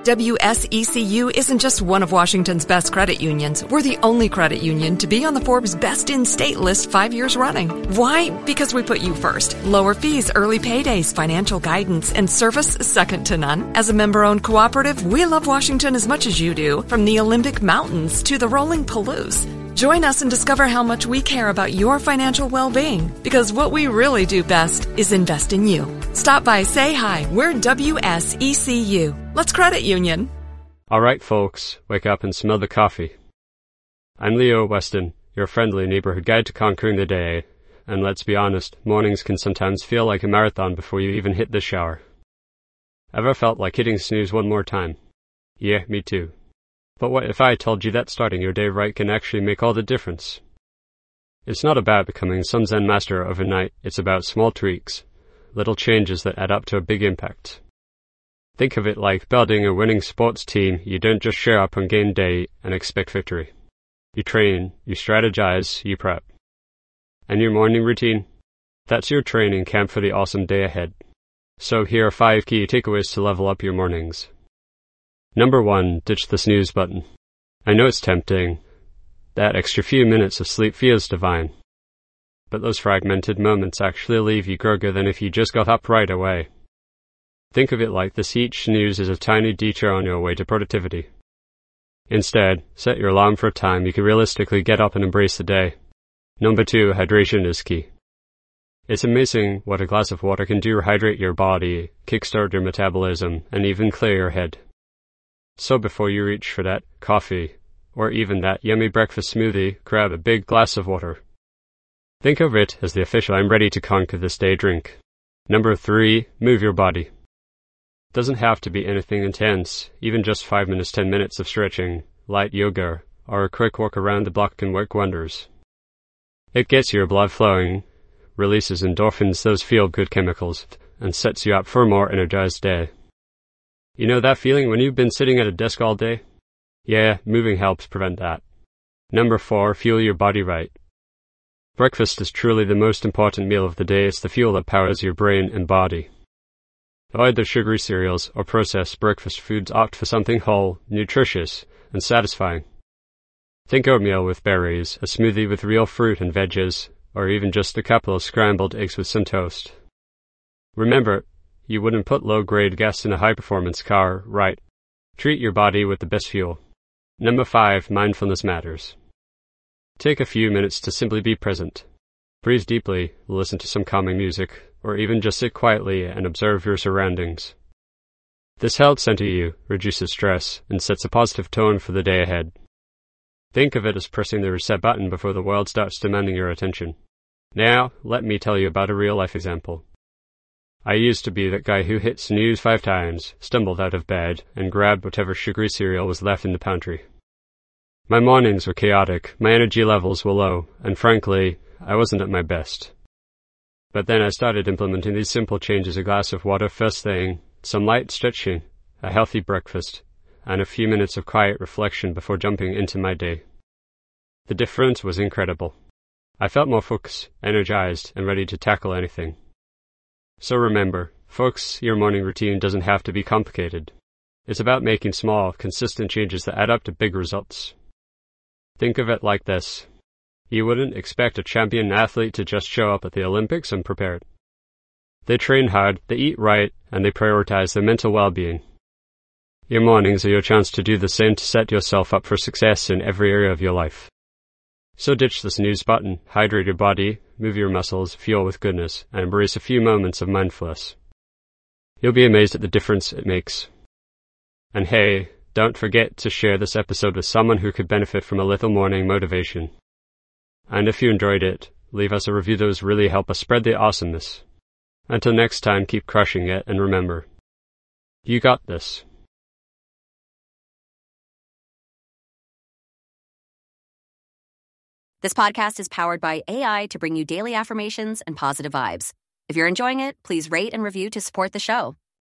WSECU isn't just one of Washington's best credit unions. We're the only credit union to be on the Forbes Best in State list 5 years running. Why? Because we put you first. Lower fees, early paydays, financial guidance, and service second to none. As a member-owned cooperative, we love Washington as much as you do, from the Olympic Mountains to the rolling Palouse. Join us and discover how much we care about your financial well-being, because what we really do best is invest in you. Stop by, say hi. We're WSECU. Let's credit union. All right, folks, wake up and smell the coffee. I'm Leo Weston, your friendly neighborhood guide to conquering the day. And let's be honest, mornings can sometimes feel like a marathon before you even hit the shower. Ever felt like hitting snooze one more time? Yeah, me too. But what if I told you that starting your day right can actually make all the difference? It's not about becoming some Zen master overnight, it's about small tweaks, little changes that add up to a big impact. Think of it like building a winning sports team. You don't just show up on game day and expect victory. You train, you strategize, you prep. And your morning routine? That's your training camp for the awesome day ahead. So here are 5 key takeaways to level up your mornings. Number 1, ditch the snooze button. I know it's tempting. That extra few minutes of sleep feels divine. But those fragmented moments actually leave you groggier than if you just got up right away. Think of it like this: each snooze is a tiny detour on your way to productivity. Instead, set your alarm for a time you can realistically get up and embrace the day. Number 2, hydration is key. It's amazing what a glass of water can do: hydrate your body, kickstart your metabolism, and even clear your head. So before you reach for that coffee, or even that yummy breakfast smoothie, grab a big glass of water. Think of it as the official "I'm ready to conquer this day" drink. Number 3, move your body. Doesn't have to be anything intense. Even just 5 minutes, 10 minutes of stretching, light yoga, or a quick walk around the block can work wonders. It gets your blood flowing, releases endorphins, those feel-good chemicals, and sets you up for a more energized day. You know that feeling when you've been sitting at a desk all day? Yeah, moving helps prevent that. Number 4, fuel your body right. Breakfast is truly the most important meal of the day. It's the fuel that powers your brain and body. Avoid the sugary cereals or processed breakfast foods. Opt for something whole, nutritious, and satisfying. Think oatmeal with berries, a smoothie with real fruit and veggies, or even just a couple of scrambled eggs with some toast. Remember, you wouldn't put low-grade gas in a high-performance car, right? Treat your body with the best fuel. Number 5, mindfulness matters. Take a few minutes to simply be present. Breathe deeply, listen to some calming music, or even just sit quietly and observe your surroundings. This helps center you, reduces stress, and sets a positive tone for the day ahead. Think of it as pressing the reset button before the world starts demanding your attention. Now, let me tell you about a real-life example. I used to be that guy who hit snooze 5 times, stumbled out of bed, and grabbed whatever sugary cereal was left in the pantry. My mornings were chaotic, my energy levels were low, and frankly, I wasn't at my best. But then I started implementing these simple changes: a glass of water first thing, some light stretching, a healthy breakfast, and a few minutes of quiet reflection before jumping into my day. The difference was incredible. I felt more focused, energized, and ready to tackle anything. So remember, folks, your morning routine doesn't have to be complicated. It's about making small, consistent changes that add up to big results. Think of it like this. You wouldn't expect a champion athlete to just show up at the Olympics unprepared. They train hard, they eat right, and they prioritize their mental well-being. Your mornings are your chance to do the same, to set yourself up for success in every area of your life. So ditch the snooze button, hydrate your body, move your muscles, fuel with goodness, and embrace a few moments of mindfulness. You'll be amazed at the difference it makes. And hey, don't forget to share this episode with someone who could benefit from a little morning motivation. And if you enjoyed it, leave us a review. Those really help us spread the awesomeness. Until next time, keep crushing it, and remember, you got this. This podcast is powered by AI to bring you daily affirmations and positive vibes. If you're enjoying it, please rate and review to support the show.